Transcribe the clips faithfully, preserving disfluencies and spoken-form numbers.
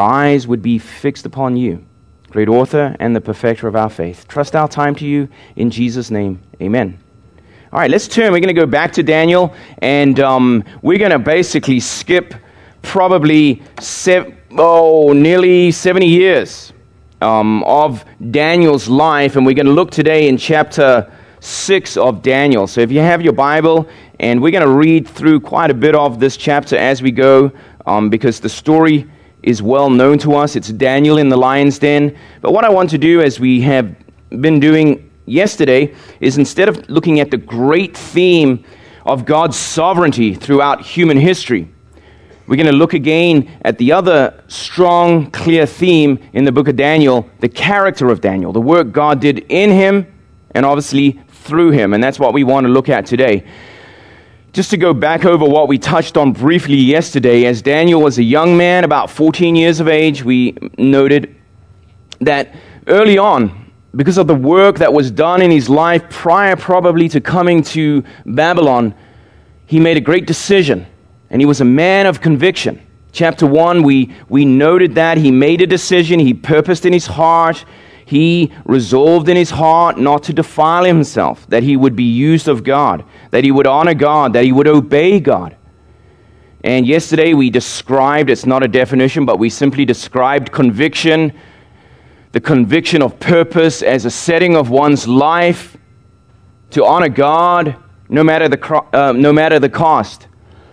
Our eyes would be fixed upon you, great author and the perfecter of our faith. Trust our time to you in Jesus' name. Amen. All right, let's turn. We're going to go back to Daniel, and um, we're going to basically skip probably sev- oh, nearly seventy years um, of Daniel's life, and we're going to look today in chapter six of Daniel. So if you have your Bible, and we're going to read through quite a bit of this chapter as we go, um, because the story is well known to us. It's Daniel in the lion's den. But what I want to do, as we have been doing yesterday, is instead of looking at the great theme of God's sovereignty throughout human history, we're going to look again at the other strong, clear theme in the book of Daniel, the character of Daniel, the work God did in him and obviously through him. And that's what we want to look at today. Just to go back over what we touched on briefly yesterday, as Daniel was a young man, about fourteen years of age, we noted that early on, because of the work that was done in his life prior probably to coming to Babylon, he made a great decision, and he was a man of conviction. Chapter one, we, we noted that he made a decision, he purposed in his heart, he resolved in his heart not to defile himself, that he would be used of God, that he would honor God, that he would obey God. And yesterday we described, it's not a definition, but we simply described conviction, the conviction of purpose as a setting of one's life to honor God no matter the, uh, no matter the cost.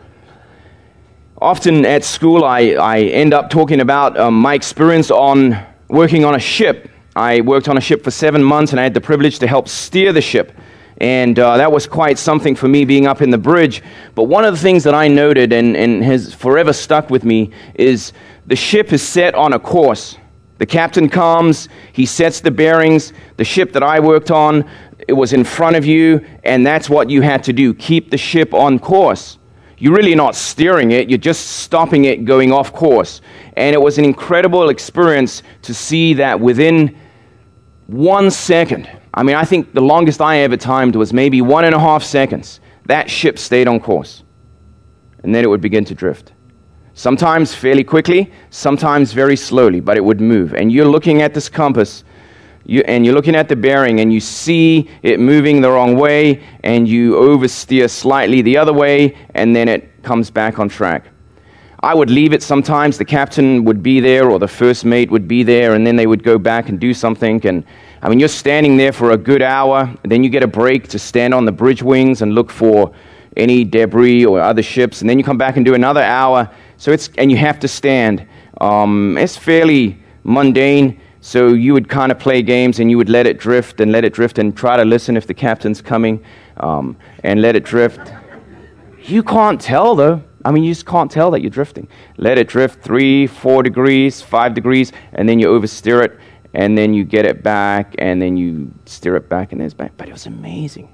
Often at school I, I end up talking about um, my experience on working on a ship. I worked on a ship for seven months, and I had the privilege to help steer the ship. And uh, that was quite something for me, being up in the bridge. But one of the things that I noted and, and has forever stuck with me is the ship is set on a course. The captain comes, he sets the bearings. The ship that I worked on, it was in front of you, and that's what you had to do, keep the ship on course. You're really not steering it, you're just stopping it going off course. And it was an incredible experience to see that within one second, I mean, I think the longest I ever timed was maybe one and a half seconds. That ship stayed on course. And then it would begin to drift. Sometimes fairly quickly, sometimes very slowly, but it would move. And you're looking at this compass, you, and you're looking at the bearing, and you see it moving the wrong way, and you oversteer slightly the other way, and then it comes back on track. I would leave it sometimes. The captain would be there, or the first mate would be there, and then they would go back and do something. And I mean, you're standing there for a good hour, and then you get a break to stand on the bridge wings and look for any debris or other ships, and then you come back and do another hour. So it's and you have to stand. Um, it's fairly mundane. So you would kind of play games, and you would let it drift and let it drift, and try to listen if the captain's coming, um, and let it drift. You can't tell though. I mean, you just can't tell that you're drifting. Let it drift three, four degrees, five degrees, and then you oversteer it, and then you get it back, and then you steer it back, and then it's back. But it was amazing.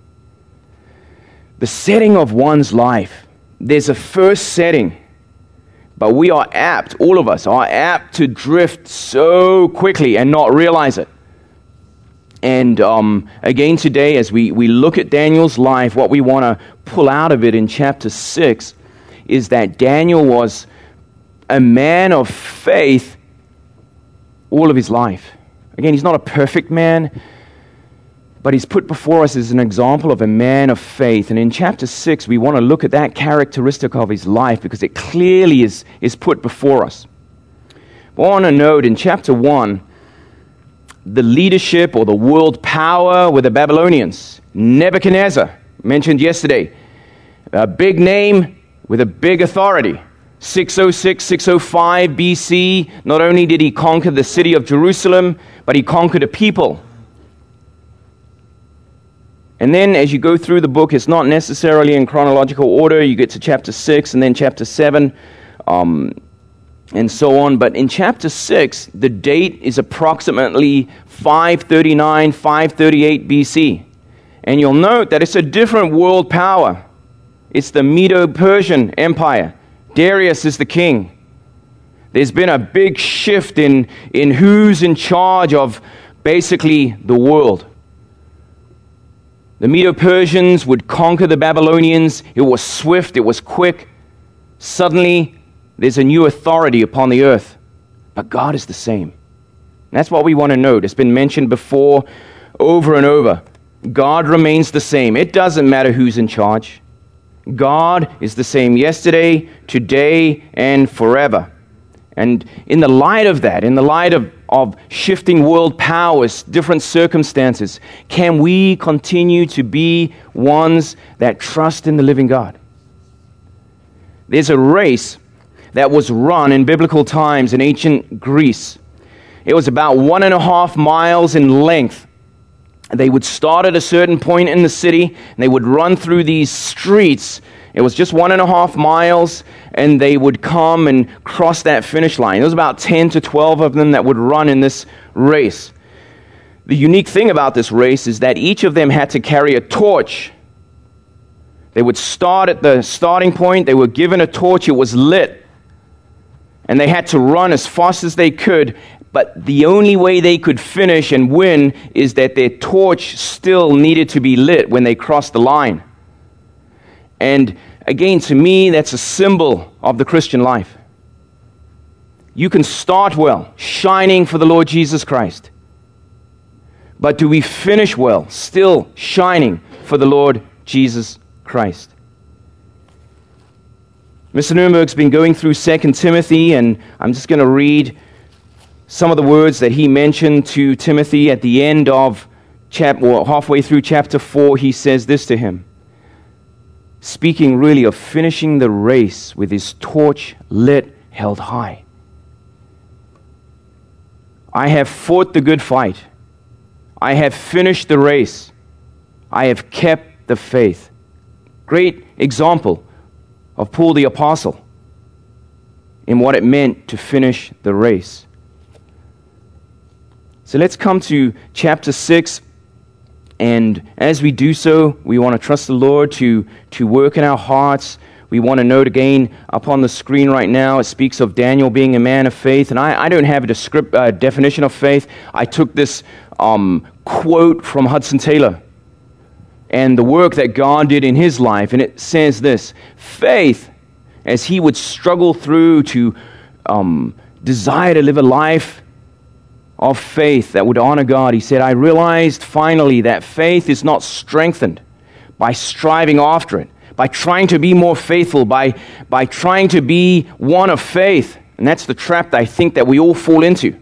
The setting of one's life, there's a first setting, but we are apt, all of us are apt to drift so quickly and not realize it. And um, again today, as we, we look at Daniel's life, what we want to pull out of it in chapter six is that Daniel was a man of faith all of his life. Again, he's not a perfect man, but he's put before us as an example of a man of faith. And in chapter six, we want to look at that characteristic of his life because it clearly is, is put before us. But I want to note in chapter one, the leadership or the world power were the Babylonians. Nebuchadnezzar, mentioned yesterday, a big name with a big authority. six oh six, six oh five B C, not only did he conquer the city of Jerusalem, but he conquered a people. And then as you go through the book, it's not necessarily in chronological order. You get to chapter six and then chapter seven, um, and so on. But in chapter six, the date is approximately five thirty-nine, five thirty-eight B C. And you'll note that it's a different world power. It's the Medo-Persian Empire. Darius is the king. There's been a big shift in, in who's in charge of basically the world. The Medo-Persians would conquer the Babylonians. It was swift, it was quick. Suddenly, there's a new authority upon the earth. but God is the same. That's what we want to note. It's been mentioned before over and over. God remains the same. It doesn't matter who's in charge. God is the same yesterday, today, and forever. And in the light of that, in the light of, of shifting world powers, different circumstances, can we continue to be ones that trust in the living God? There's a race that was run in biblical times in ancient Greece. It was about one and a half miles in length. They would start at a certain point in the city, and they would run through these streets. It was just one and a half miles, and they would come and cross that finish line. There was about ten to twelve of them that would run in this race. The unique thing about this race is that each of them had to carry a torch. They would start at the starting point. They were given a torch. It was lit. And they had to run as fast as they could. But the only way they could finish and win is that their torch still needed to be lit when they crossed the line. And again, to me, that's a symbol of the Christian life. You can start well, shining for the Lord Jesus Christ. But do we finish well, still shining for the Lord Jesus Christ? Mister Nuremberg's been going through Second Timothy, and I'm just going to read some of the words that he mentioned to Timothy at the end of chap- well, halfway through chapter four. He says this to him, speaking really of finishing the race with his torch lit, held high. I have fought the good fight. I have finished the race. I have kept the faith. Great example of Paul the Apostle in what it meant to finish the race. So let's come to chapter six, and as we do so, we want to trust the Lord to, to work in our hearts. We want to note again up on the screen right now, it speaks of Daniel being a man of faith, and I, I don't have a descript, uh, definition of faith. I took this um, quote from Hudson Taylor and the work that God did in his life, and it says this: faith, as he would struggle through to um, desire to live a life of faith that would honor God, he said, I realized finally that faith is not strengthened by striving after it, by trying to be more faithful, by, by trying to be one of faith. And that's the trap that I think that we all fall into.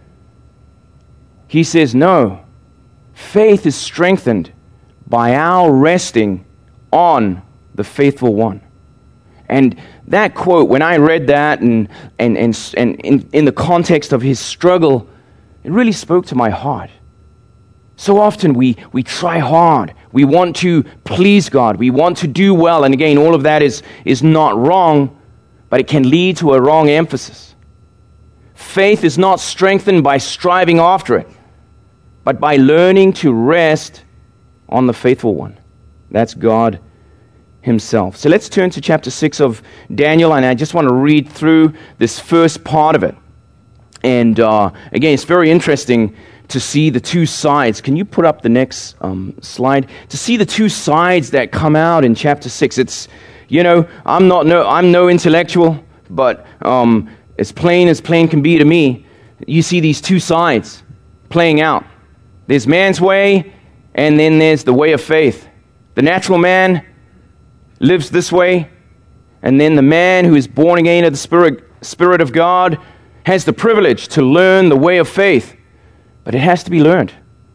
He says, no, faith is strengthened by our resting on the faithful one. And that quote, when I read that and, and, and, and in, in the context of his struggle, it really spoke to my heart. So often we, we try hard. We want to please God. We want to do well. And again, all of that is, is not wrong, but it can lead to a wrong emphasis. Faith is not strengthened by striving after it, but by learning to rest on the faithful one. That's God himself. So let's turn to chapter six of Daniel, and I just want to read through this first part of it. And uh, again, it's very interesting to see the two sides. Can you put up the next um, slide? To see the two sides that come out in chapter six. It's, you know, I'm not no, I'm no intellectual, but um, as plain as plain can be to me, you see these two sides playing out. There's man's way, and then there's the way of faith. The natural man lives this way, and then the man who is born again of the Spirit, Spirit of God has the privilege to learn the way of faith, but it has to be learned.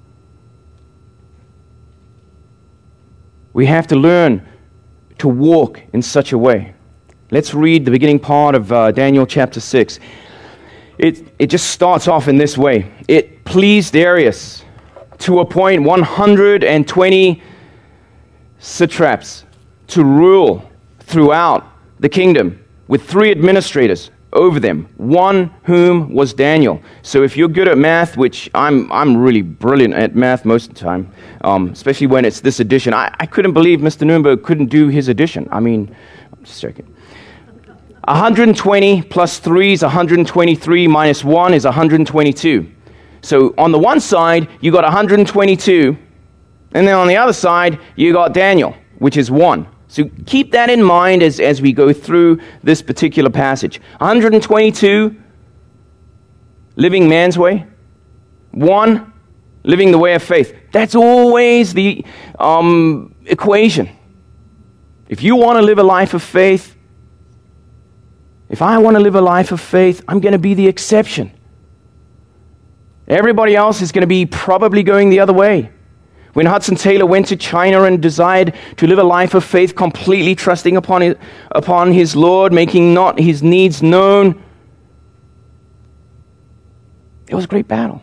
We have to learn to walk in such a way. Let's read the beginning part of uh, Daniel chapter six. It, it just starts off in this way. It pleased Darius to appoint one hundred twenty satraps to rule throughout the kingdom with three administrators over them, one whom was Daniel. So if you're good at math, which I'm I'm really brilliant at math most of the time, um, especially when it's this addition. I, I couldn't believe Mister Nuremberg couldn't do his addition. I mean, I'm just joking. one hundred twenty plus three is one hundred twenty-three, minus one is one hundred twenty-two. So on the one side, you got one hundred twenty-two, and then on the other side, you got Daniel, which is one. So keep that in mind as, as we go through this particular passage. one hundred twenty-two living man's way. One, living the way of faith. That's always the um, equation. If you want to live a life of faith, if I want to live a life of faith, I'm going to be the exception. Everybody else is going to be probably going the other way. When Hudson Taylor went to China and desired to live a life of faith, completely trusting upon his, upon his Lord, making not his needs known, it was a great battle.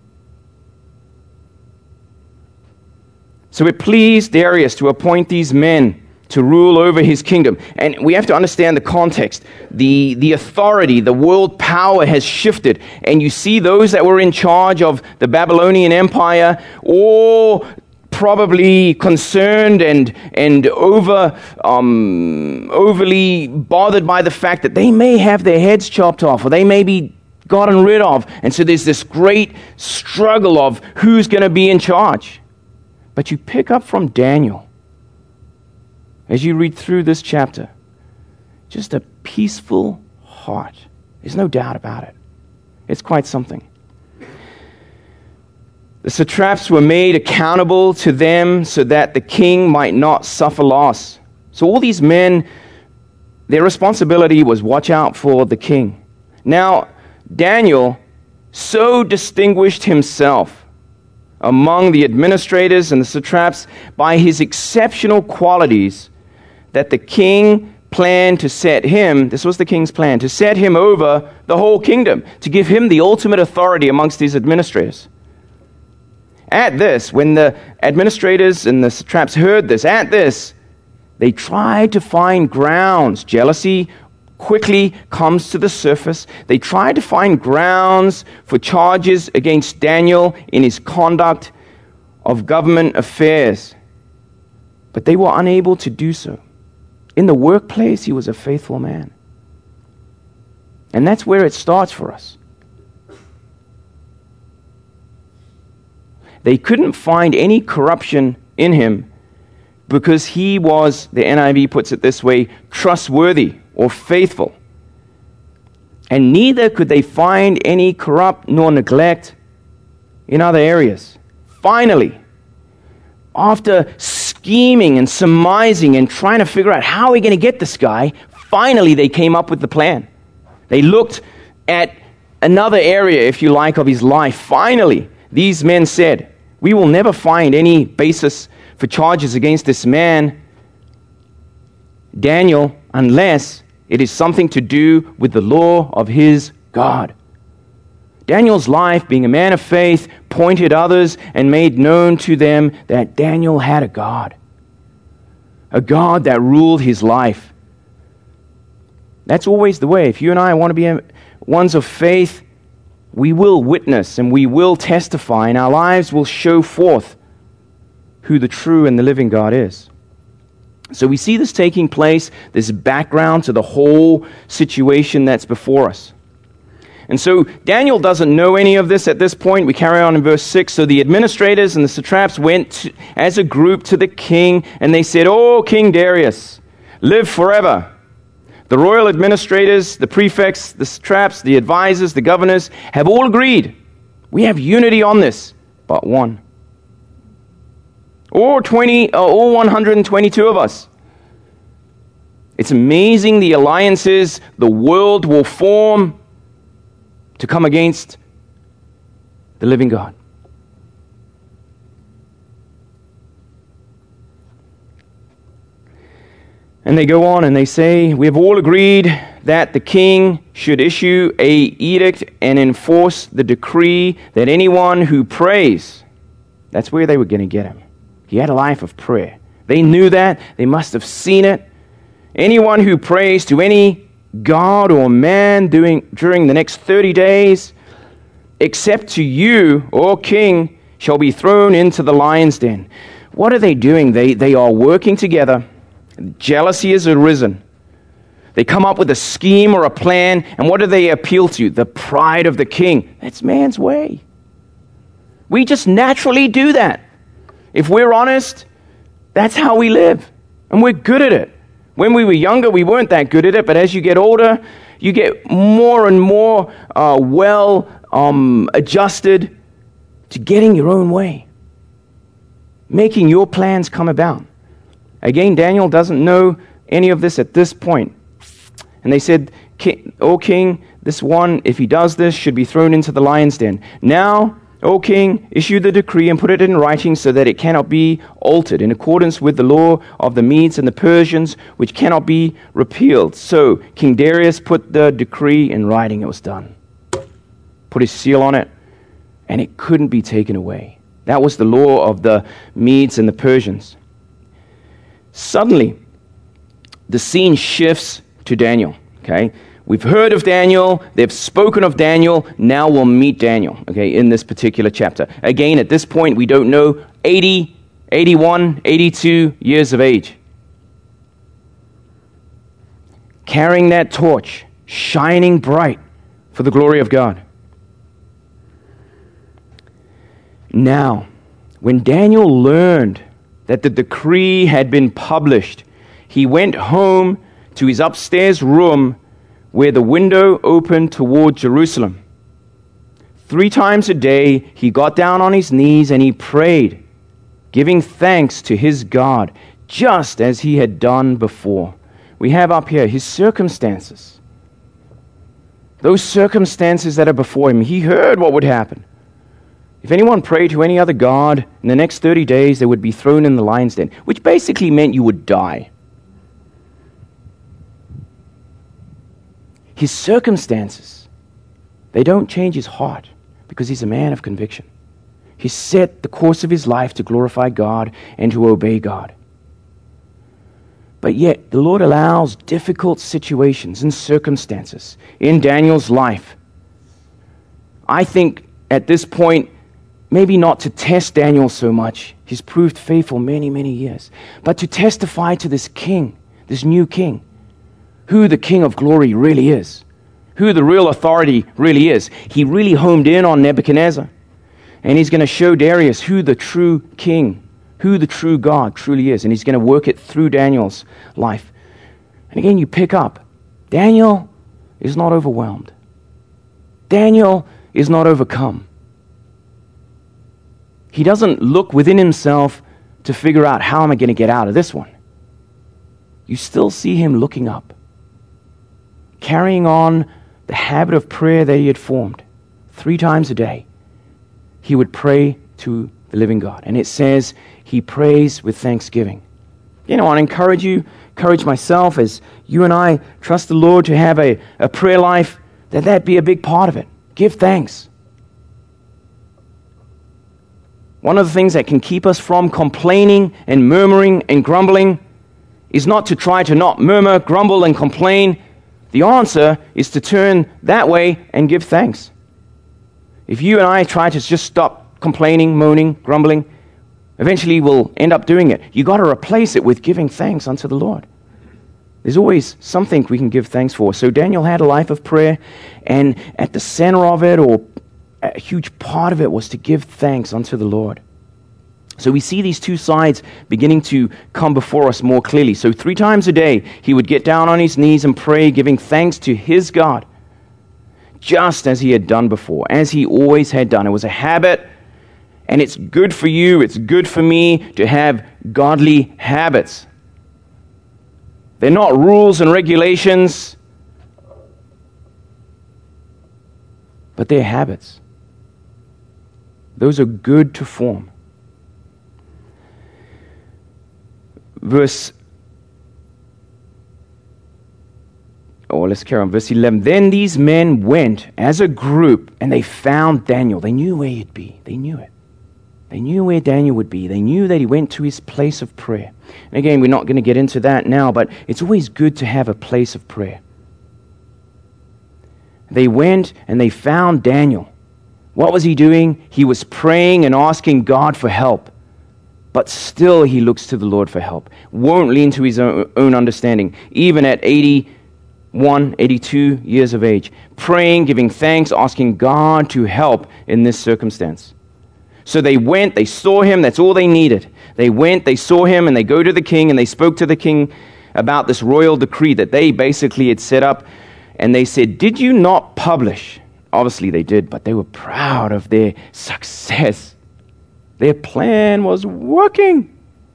So it pleased Darius to appoint these men to rule over his kingdom. And we have to understand the context. The, the authority, the world power has shifted. And you see those that were in charge of the Babylonian Empire, all probably concerned and, and over, um, overly bothered by the fact that they may have their heads chopped off, or they may be gotten rid of. And so there's this great struggle of who's going to be in charge. But you pick up from Daniel, as you read through this chapter, just a peaceful heart. There's no doubt about it. It's quite something. The satraps were made accountable to them so that the king might not suffer loss. So all these men, their responsibility was watch out for the king. Now, Daniel so distinguished himself among the administrators and the satraps by his exceptional qualities that the king planned to set him, this was the king's plan, to set him over the whole kingdom, to give him the ultimate authority amongst his administrators. At this, when the administrators and the satraps heard this, at this, they tried to find grounds. Jealousy quickly comes to the surface. They tried to find grounds for charges against Daniel in his conduct of government affairs, but they were unable to do so. In the workplace, he was a faithful man. And that's where it starts for us. They couldn't find any corruption in him because he was, the N I V puts it this way, trustworthy or faithful. And neither could they find any corrupt nor neglect in other areas. Finally, after scheming and surmising and trying to figure out how are we going to get this guy, finally they came up with the plan. They looked at another area, if you like, of his life. Finally, these men said, we will never find any basis for charges against this man, Daniel, unless it is something to do with the law of his God. Daniel's life, being a man of faith, pointed others and made known to them that Daniel had a God. A God that ruled his life. That's always the way. If you and I want to be ones of faith, we will witness and we will testify, and our lives will show forth who the true and the living God is. So we see this taking place, this background to the whole situation that's before us. And so Daniel doesn't know any of this at this point. We carry on in verse six. So the administrators and the satraps went to, as a group to the king, and they said, "Oh, King Darius, live forever. The royal administrators, the prefects, the satraps, the advisors, the governors have all agreed. We have unity on this, but one. Or twenty, uh, or one hundred twenty-two of us. It's amazing the alliances the world will form to come against the living God." And they go on and they say, "We have all agreed that the king should issue a edict and enforce the decree that anyone who prays," that's where they were going to get him. He had a life of prayer. They knew that. They must have seen it. "Anyone who prays to any God or man doing, during the next thirty days, except to you, O king, shall be thrown into the lion's den." What are they doing? They, they are working together. Jealousy has arisen. They come up with a scheme or a plan, and what do they appeal to? The pride of the king. That's man's way. We just naturally do that. If we're honest, that's how we live, and we're good at it. When we were younger, we weren't that good at it, but as you get older, You get more and more uh, well um, adjusted to getting your own way, making your plans come about. Again, Daniel doesn't know any of this at this point. And they said, O king, this one, if he does this, should be thrown into the lion's den. Now, O king, issue the decree and put it in writing so that it cannot be altered, in accordance with the law of the Medes and the Persians, which cannot be repealed. So King Darius put the decree in writing. It was done. Put his seal on it, and it couldn't be taken away. That was the law of the Medes and the Persians. Suddenly, the scene shifts to Daniel. Okay, we've heard of Daniel. They've spoken of Daniel. Now we'll meet Daniel. Okay, in this particular chapter. Again, at this point, we don't know. eighty, eighty-one, eighty-two years of age, carrying that torch, shining bright for the glory of God. Now, when Daniel learned that the decree had been published, he went home to his upstairs room where the window opened toward Jerusalem. Three times a day, he got down on his knees and he prayed, giving thanks to his God, just as he had done before. We have up here his circumstances. Those circumstances that are before him, he heard what would happen. If anyone prayed to any other god, in the next thirty days they would be thrown in the lion's den, which basically meant you would die. His circumstances, they don't change his heart because he's a man of conviction. He's set the course of his life to glorify God and to obey God. But yet, the Lord allows difficult situations and circumstances in Daniel's life. I think at this point, maybe not to test Daniel so much. He's proved faithful many, many years. But to testify to this king, this new king, who the King of glory really is, who the real authority really is. He really homed in on Nebuchadnezzar. And he's going to show Darius who the true king, who the true God truly is. And he's going to work it through Daniel's life. And again, you pick up, Daniel is not overwhelmed. Daniel is not overcome. He doesn't look within himself to figure out how am I going to get out of this one. You still see him looking up, carrying on the habit of prayer that he had formed. Three times a day, he would pray to the living God. And it says he prays with thanksgiving. You know, I want to encourage you, encourage myself as you and I trust the Lord to have a, a prayer life, that that be a big part of it. Give thanks. One of the things that can keep us from complaining and murmuring and grumbling is not to try to not murmur, grumble, and complain. The answer is to turn that way and give thanks. If you and I try to just stop complaining, moaning, grumbling, eventually we'll end up doing it. You've got to replace it with giving thanks unto the Lord. There's always something we can give thanks for. So Daniel had a life of prayer, and at the center of it, or a huge part of it, was to give thanks unto the Lord. So we see these two sides beginning to come before us more clearly. So three times a day, he would get down on his knees and pray, giving thanks to his God, just as he had done before, as he always had done. It was a habit, and it's good for you, it's good for me to have godly habits. They're not rules and regulations, but they're habits. Those are good to form. Verse, oh, let's carry on. Verse eleven. Then these men went as a group, and they found Daniel. They knew where he'd be. They knew it. They knew where Daniel would be. They knew that he went to his place of prayer. And again, we're not going to get into that now, but it's always good to have a place of prayer. They went and they found Daniel. What was he doing? He was praying and asking God for help. But still he looks to the Lord for help. Won't lean to his own, own understanding. Even at eighty-one, eighty-two years of age. Praying, giving thanks, asking God to help in this circumstance. So they went, they saw him, that's all they needed. They went, they saw him, and they go to the king, and they spoke to the king about this royal decree that they basically had set up. and they said, "Did you not publish?" Obviously they did, but they were proud of their success. Their plan was working.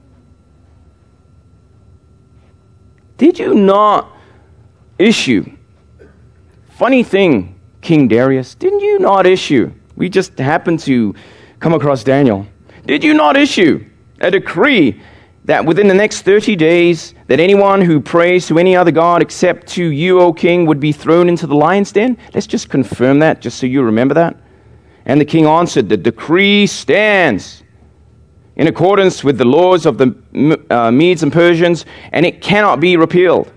Did you not issue? Funny thing, King Darius, didn't you not issue? We just happened to come across Daniel. Did you not issue a decree that within the next thirty days that anyone who prays to any other god except to you, O king, would be thrown into the lion's den? Let's just confirm that, just so you remember that. And the king answered, "The decree stands in accordance with the laws of the uh, Medes and Persians, and it cannot be repealed."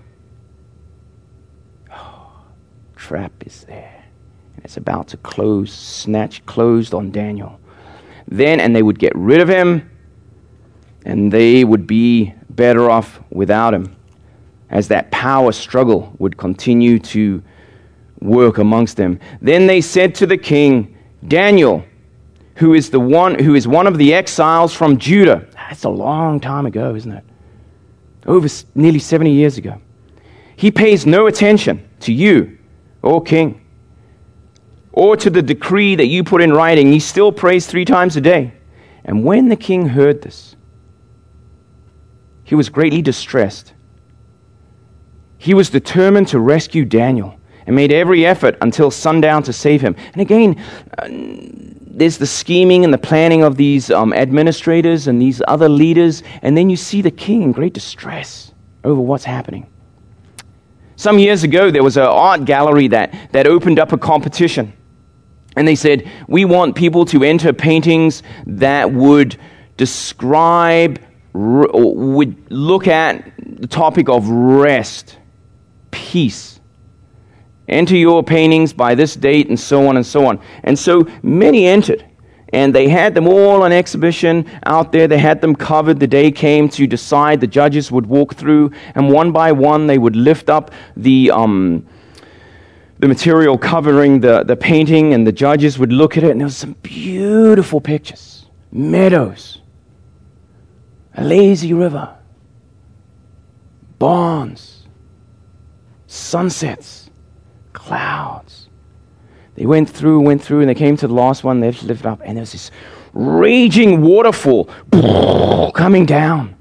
Oh, trap is there. And it's about to close, snatch closed on Daniel. Then, and they would get rid of him, and they would be better off without him, as that power struggle would continue to work amongst them. Then they said to the king, "Daniel, who is the one who is one of the exiles from Judah." That's a long time ago, isn't it? Over nearly seventy years ago. "He pays no attention to you, O king, or to the decree that you put in writing. He still prays three times a day." And when the king heard this, he was greatly distressed. He was determined to rescue Daniel and made every effort until sundown to save him. And again, uh, there's the scheming and the planning of these um, administrators and these other leaders, and then you see the king in great distress over what's happening. Some years ago, there was an art gallery that, that opened up a competition. And they said, "We want people to enter paintings that would describe, or would look at the topic of rest, peace. Enter your paintings by this date," and so on and so on. And so many entered, and they had them all on exhibition out there. They had them covered. The day came to decide. The judges would walk through, and one by one they would lift up the um, the material covering the, the painting, and the judges would look at it, and there was some beautiful pictures. Meadows, a lazy river, barns, sunsets, clouds. They went through, went through, and they came to the last one. They lifted up, and there was this raging waterfall coming down.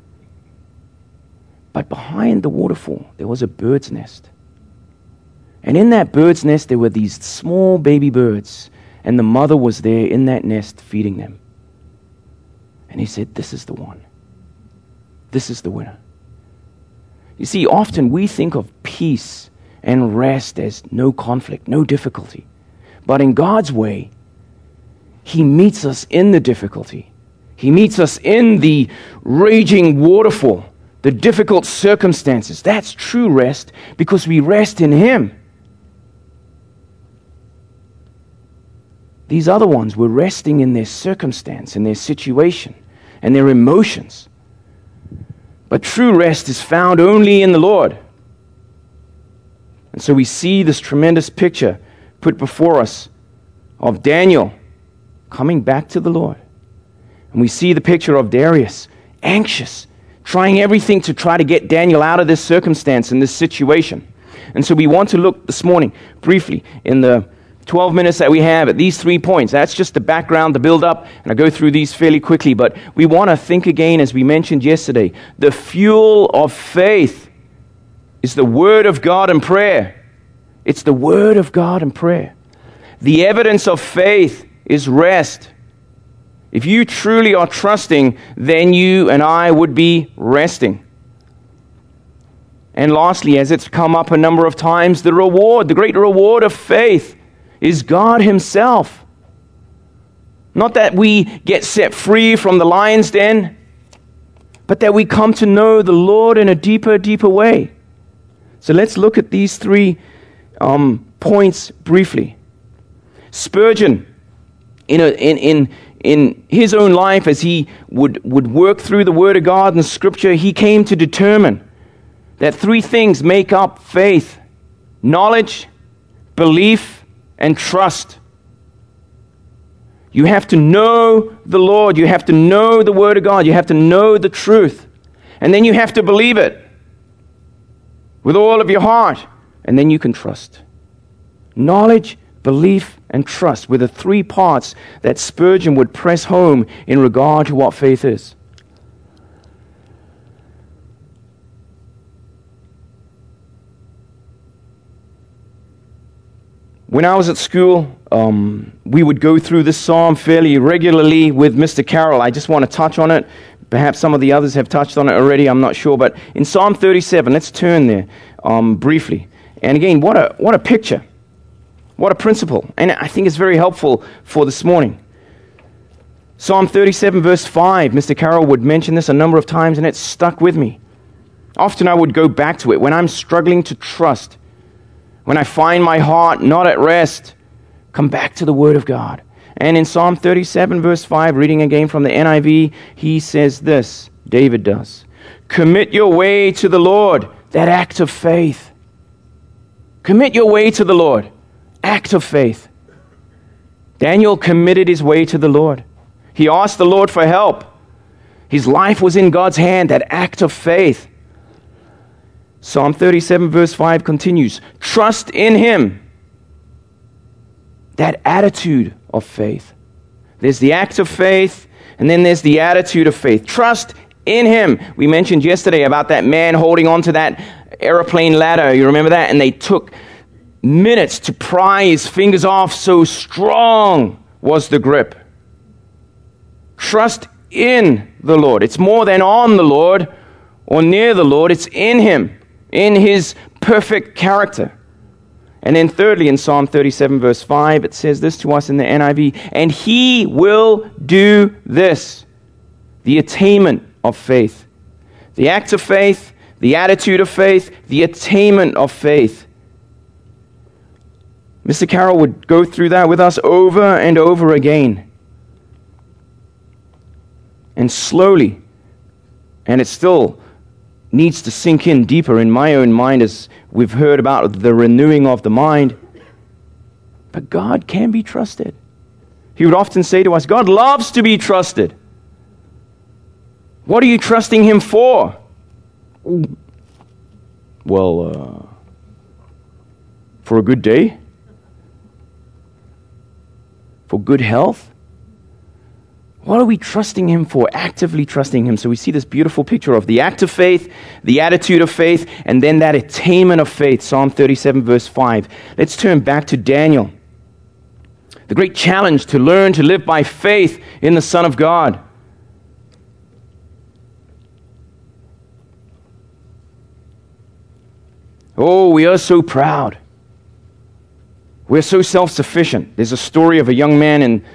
But behind the waterfall, there was a bird's nest. And in that bird's nest, there were these small baby birds, and the mother was there in that nest feeding them. And he said, "This is the one. This is the winner." You see, often we think of peace and rest as no conflict, no difficulty. But in God's way, He meets us in the difficulty. He meets us in the raging waterfall, the difficult circumstances. That's true rest, because we rest in Him. These other ones were resting in their circumstance, in their situation, and their emotions. But true rest is found only in the Lord. And so we see this tremendous picture put before us of Daniel coming back to the Lord. And we see the picture of Darius, anxious, trying everything to try to get Daniel out of this circumstance and this situation. And so we want to look this morning briefly in the twelve minutes that we have at these three points. That's just the background, the build-up, and I'll go through these fairly quickly, but we want to think again, as we mentioned yesterday, the fuel of faith is the Word of God and prayer. It's the Word of God and prayer. The evidence of faith is rest. If you truly are trusting, then you and I would be resting. And lastly, as it's come up a number of times, the reward, the great reward of faith is God Himself. Not that we get set free from the lion's den, but that we come to know the Lord in a deeper, deeper way. So let's look at these three um, points briefly. Spurgeon, in, a, in, in, in his own life, as he would, would work through the Word of God and Scripture, he came to determine that three things make up faith: knowledge, belief, and trust. You have to know the Lord. You have to know the Word of God. You have to know the truth. And then you have to believe it with all of your heart. and then you can trust. Knowledge, belief, and trust were the three parts that Spurgeon would press home in regard to what faith is. When I was at school, um, we would go through this psalm fairly regularly with Mister Carroll. I just want to touch on it. Perhaps some of the others have touched on it already, I'm not sure. But in Psalm thirty-seven, let's turn there um, briefly. And again, what a what a picture. What a principle. And I think it's very helpful for this morning. Psalm thirty-seven, verse five, Mister Carroll would mention this a number of times, and it stuck with me. Often I would go back to it when I'm struggling to trust. When I find my heart not at rest, come back to the Word of God. And in Psalm thirty-seven, verse five, reading again from the N I V, he says this, David does, commit your way to the Lord, that act of faith. Commit your way to the Lord, act of faith. Daniel committed his way to the Lord. He asked the Lord for help. His life was in God's hand, that act of faith. Psalm thirty-seven, verse five continues, trust in Him. That attitude of faith. There's the act of faith, and then there's the attitude of faith. Trust in Him. We mentioned yesterday about that man holding on to that airplane ladder. You remember that? And they took minutes to pry his fingers off, so strong was the grip. Trust in the Lord. It's more than on the Lord or near the Lord. It's in Him, in His perfect character. And then thirdly, in Psalm thirty-seven, verse five, it says this to us in the N I V, and He will do this, the attainment of faith. The act of faith, the attitude of faith, the attainment of faith. Mister Carroll would go through that with us over and over again. And slowly, and it still needs to sink in deeper in my own mind as we've heard about the renewing of the mind. But God can be trusted. He would often say to us, God loves to be trusted. What are you trusting Him for? Well, uh, for a good day? For good health? What are we trusting Him for? Actively trusting Him. So we see this beautiful picture of the act of faith, the attitude of faith, and then that attainment of faith. Psalm thirty-seven, verse five. Let's turn back to Daniel. The great challenge to learn to live by faith in the Son of God. Oh, we are so proud. We're so self-sufficient. There's a story of a young man in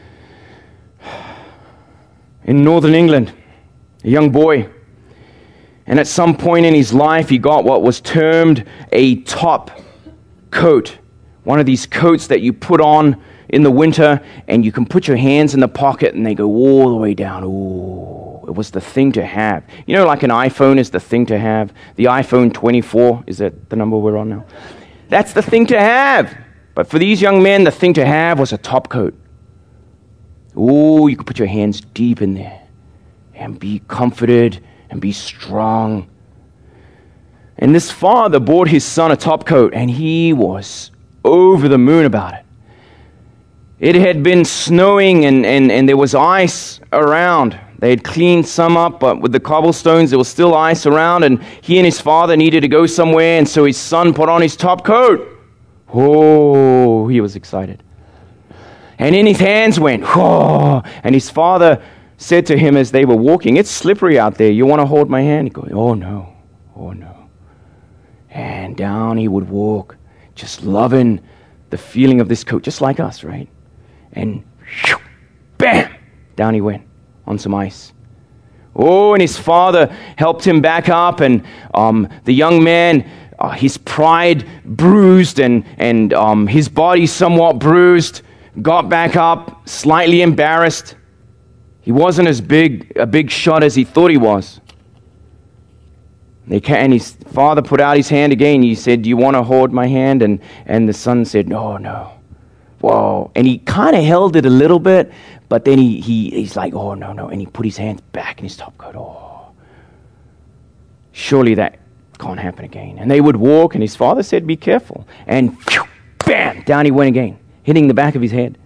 in northern England, a young boy. And at some point in his life, he got what was termed a top coat. One of these coats that you put on in the winter, and you can put your hands in the pocket, and they go all the way down. Ooh, it was the thing to have. You know, like an iPhone is the thing to have. The iPhone twenty-four, is that the number we're on now? That's the thing to have. But for these young men, the thing to have was a top coat. Oh, you could put your hands deep in there and be comforted and be strong. And this father bought his son a top coat, and he was over the moon about it. It had been snowing, and, and, and there was ice around. They had cleaned some up, but with the cobblestones, there was still ice around, and he and his father needed to go somewhere, and so his son put on his top coat. Oh, he was excited. And in his hands went, oh, and his father said to him as they were walking, it's slippery out there. You want to hold my hand? He goes, oh, no. Oh, no. And down he would walk, just loving the feeling of this coat, just like us, right? And whew, bam, down he went on some ice. Oh, and his father helped him back up, and um, the young man, uh, his pride bruised and, and um, his body somewhat bruised, got back up, slightly embarrassed. He wasn't as big a big shot as he thought he was. They can, and his father put out his hand again. He said, do you want to hold my hand? And, and the son said, no, no. Whoa. And he kind of held it a little bit, but then he, he he's like, oh, no, no. And he put his hands back in his top coat. Oh. Surely that can't happen again. And they would walk, and his father said, be careful. And phew, bam, down he went again, hitting the back of his head.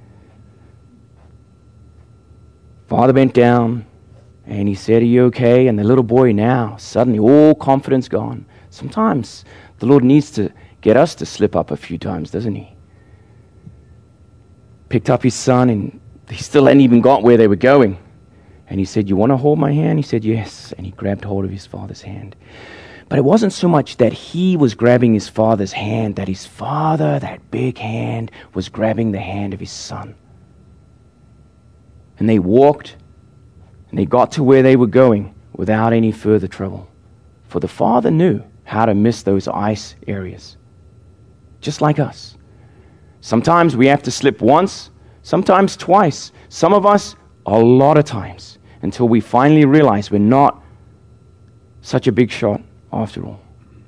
Father bent down, and he said, are you okay? And the little boy now, suddenly all confidence gone. Sometimes the Lord needs to get us to slip up a few times, doesn't he? Picked up his son, and he still hadn't even got where they were going. And he said, you want to hold my hand? He said, yes. And he grabbed hold of his father's hand. But it wasn't so much that he was grabbing his father's hand, that his father, that big hand, was grabbing the hand of his son. And they walked, and they got to where they were going without any further trouble. For the father knew how to miss those ice areas, just like us. Sometimes we have to slip once, sometimes twice, some of us a lot of times, until we finally realize we're not such a big shot after all.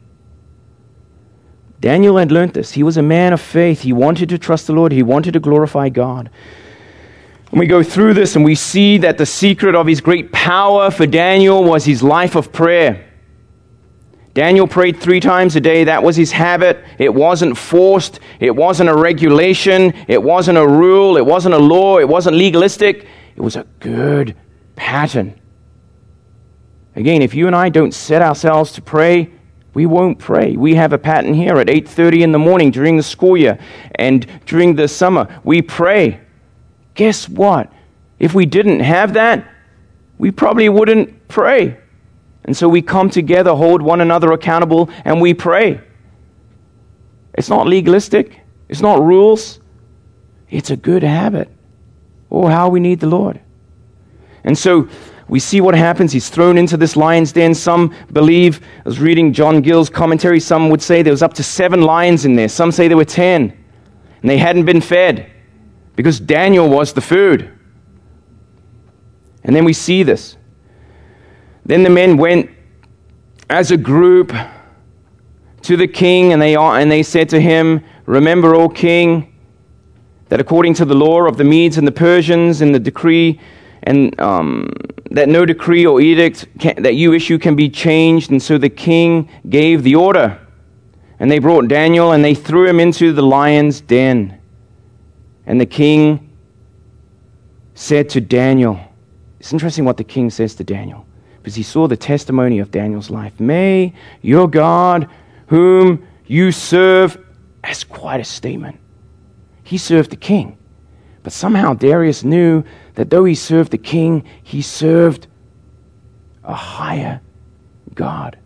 Daniel had learned this. He was a man of faith. He wanted to trust the Lord. He wanted to glorify God. And we go through this and we see that the secret of his great power for Daniel was his life of prayer. Daniel prayed three times a day. That was his habit. It wasn't forced. It wasn't a regulation. It wasn't a rule. It wasn't a law. It wasn't legalistic. It was a good pattern. Again, if you and I don't set ourselves to pray, we won't pray. We have a pattern here at eight thirty in the morning during the school year and during the summer. We pray. Guess what? If we didn't have that, we probably wouldn't pray. And so we come together, hold one another accountable, and we pray. It's not legalistic. It's not rules. It's a good habit. Oh, how we need the Lord. And so we see what happens. He's thrown into this lion's den. Some believe, I was reading John Gill's commentary, some would say there was up to seven lions in there. Some say there were ten. And they hadn't been fed because Daniel was the food. And then we see this. Then the men went as a group to the king, and they and they said to him, remember, O king, that according to the law of the Medes and the Persians and the decree, and um, that no decree or edict can, that you issue can be changed. And so the king gave the order. And they brought Daniel and they threw him into the lion's den. And the king said to Daniel, it's interesting what the king says to Daniel, because he saw the testimony of Daniel's life. May your God, whom you serve, that's quite a statement. He served the king. But somehow Darius knew that though he served the king, he served a higher God.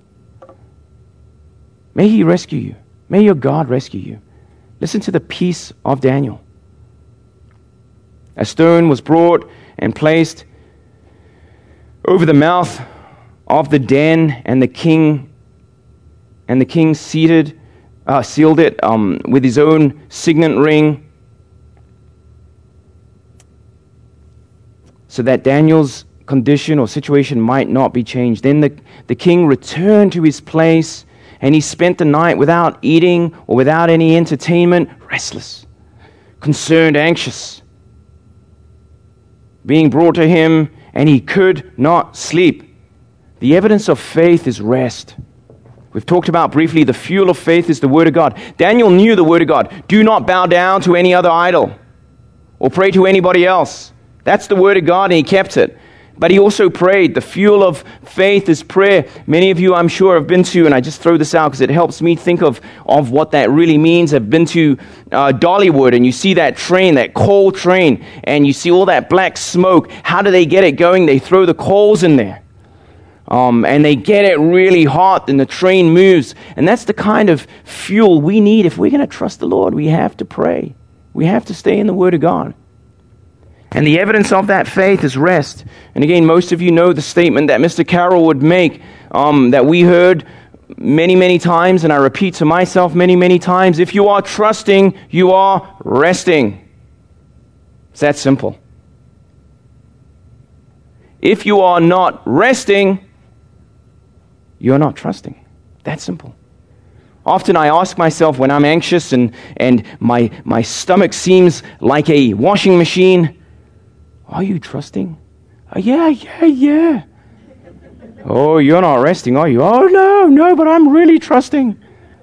May he rescue you. May your God rescue you. Listen to the peace of Daniel. A stone was brought and placed over the mouth of the den, and the king and the king seated, uh, sealed it um, with his own signet ring, so that Daniel's condition or situation might not be changed. Then the, the king returned to his place, and he spent the night without eating or without any entertainment, restless, concerned, anxious, being brought to him, and he could not sleep. The evidence of faith is rest. We've talked about briefly the fuel of faith is the Word of God. Daniel knew the Word of God. Do not bow down to any other idol or pray to anybody else. That's the Word of God, and he kept it. But he also prayed. The fuel of faith is prayer. Many of you, I'm sure, have been to, and I just throw this out because it helps me think of, of what that really means. I've been to uh, Dollywood, and you see that train, that coal train, and you see all that black smoke. How do they get it going? They throw the coals in there. Um, and they get it really hot, and the train moves. And that's the kind of fuel we need. If we're going to trust the Lord, we have to pray. We have to stay in the Word of God. And the evidence of that faith is rest. And again, most of you know the statement that Mister Carroll would make, um, that we heard many, many times, and I repeat to myself many, many times. If you are trusting, you are resting. It's that simple. If you are not resting, you're not trusting. That simple. Often I ask myself when I'm anxious and, and my, my stomach seems like a washing machine, are you trusting? Oh, yeah, yeah, yeah. Oh, you're not resting, are you? Oh, no, no, but I'm really trusting.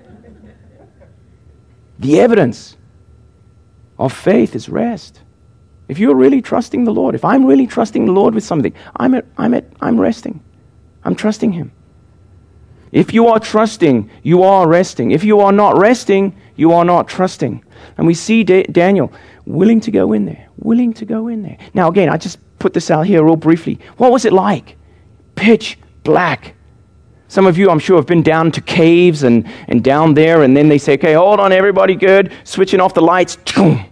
The evidence of faith is rest. If you're really trusting the Lord, if I'm really trusting the Lord with something, I'm at, I'm at, I'm resting. I'm trusting Him. If you are trusting, you are resting. If you are not resting, you are not trusting. And we see Da- Daniel willing to go in there, willing to go in there. Now, again, I just put this out here real briefly. What was it like? Pitch black. Some of you, I'm sure, have been down to caves and, and down there, and then they say, okay, hold on, everybody, good. Switching off the lights. Can't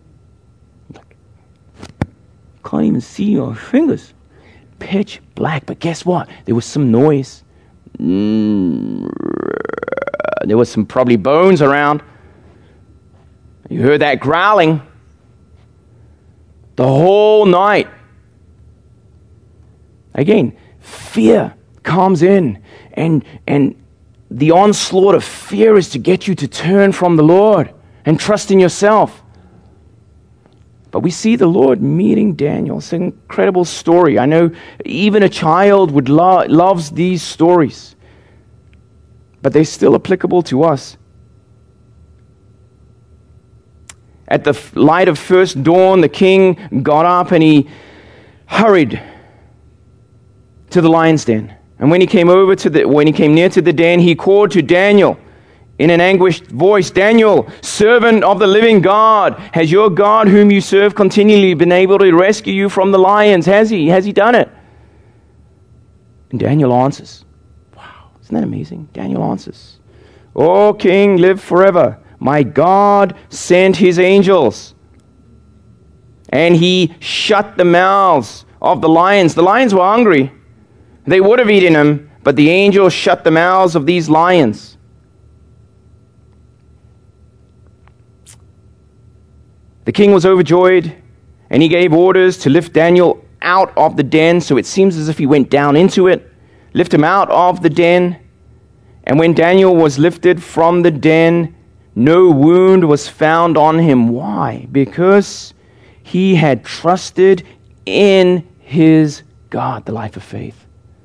even see your fingers. Pitch black. But guess what? There was some noise. Mm, there was some probably bones around. You heard that growling the whole night. Again, fear comes in, and and the onslaught of fear is to get you to turn from the Lord and trust in yourself. But we see the Lord meeting Daniel. It's an incredible story. I know even a child would lo- loves these stories, but they're still applicable to us. At the light of first dawn, the king got up and he hurried to the lion's den. And when he came over to the, when he came near to the den, he called to Daniel in an anguished voice, Daniel, servant of the living God, has your God whom you serve continually been able to rescue you from the lions? Has he? Has he done it? And Daniel answers. Wow, isn't that amazing? Daniel answers, O king, live forever. My God sent his angels, and he shut the mouths of the lions. The lions were hungry. They would have eaten him, but the angels shut the mouths of these lions. The king was overjoyed, and he gave orders to lift Daniel out of the den. So it seems as if he went down into it, lift him out of the den. And when Daniel was lifted from the den, no wound was found on him. Why? Because he had trusted in his God, the life of faith.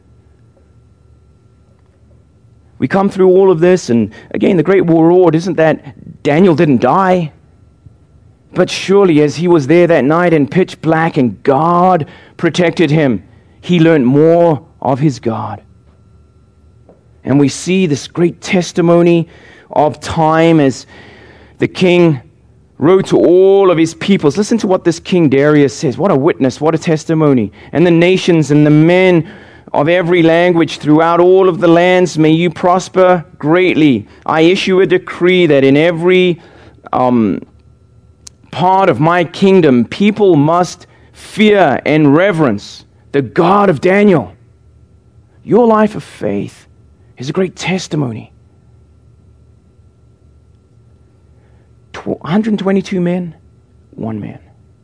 We come through all of this, and again, the great reward isn't that Daniel didn't die. But surely as he was there that night in pitch black and God protected him, he learned more of his God. And we see this great testimony of time as the king wrote to all of his peoples. Listen to what this King Darius says. What a witness, what a testimony. And the nations and the men of every language throughout all of the lands, may you prosper greatly. I issue a decree that in every um, part of my kingdom, people must fear and reverence the God of Daniel. Your life of faith is a great testimony. one hundred twenty-two men, one man.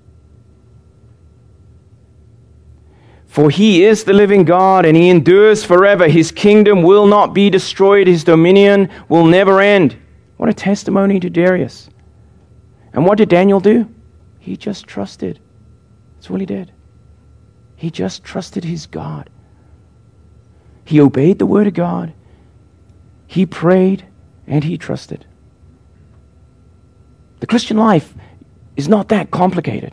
For he is the living God, and he endures forever. His kingdom will not be destroyed. His dominion will never end. What a testimony to Darius. And what did Daniel do? He just trusted. That's all he did. He just trusted his God. He obeyed the word of God. He prayed, and he trusted. The Christian life is not that complicated.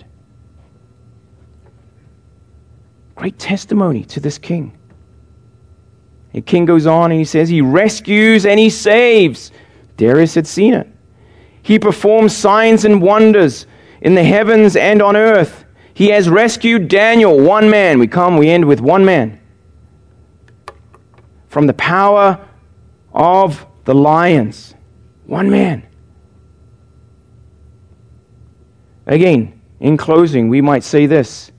Great testimony to this king. The king goes on and he says, he rescues and he saves. Darius had seen it. He performs signs and wonders in the heavens and on earth. He has rescued Daniel, one man. We come, we end with one man. From the power of the lions. One man. Again, in closing, we might say this.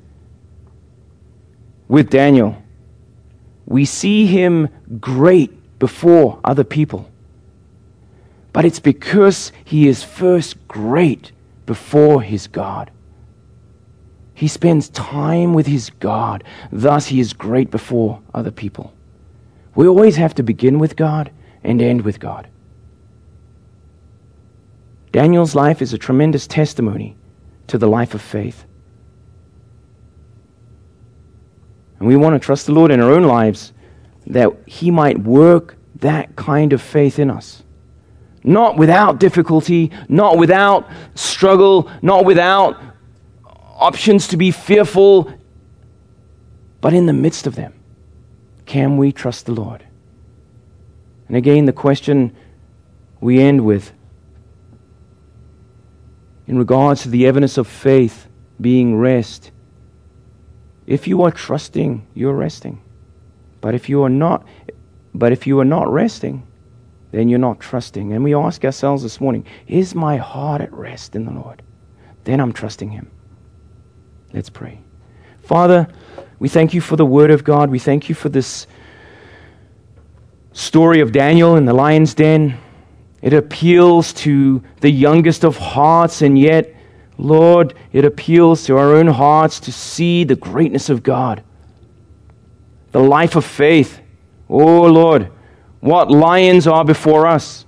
With Daniel, we see him great before other people. But it's because he is first great before his God. He spends time with his God. Thus, he is great before other people. We always have to begin with God and end with God. Daniel's life is a tremendous testimony to the life of faith. And we want to trust the Lord in our own lives that He might work that kind of faith in us. Not without difficulty, not without struggle, not without options to be fearful, but in the midst of them, can we trust the Lord? And again, the question we end with, in regards to the evidence of faith being rest, if you are trusting, you're resting. But if you are not, but if you are not resting, then you're not trusting. And we ask ourselves this morning, is my heart at rest in the Lord? Then I'm trusting Him. Let's pray. Father, we thank You for the Word of God. We thank You for this story of Daniel in the lion's den. It appeals to the youngest of hearts, and yet, Lord, it appeals to our own hearts to see the greatness of God. The life of faith. Oh, Lord, what lions are before us.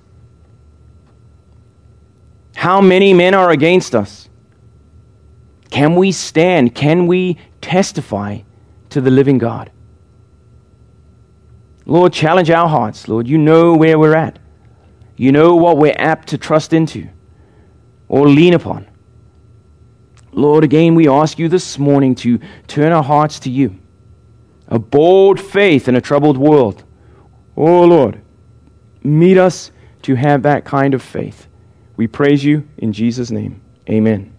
How many men are against us? Can we stand? Can we testify to the living God? Lord, challenge our hearts. Lord, You know where we're at. You know what we're apt to trust into or lean upon. Lord, again, we ask You this morning to turn our hearts to You. A bold faith in a troubled world. Oh, Lord, meet us to have that kind of faith. We praise You in Jesus' name. Amen.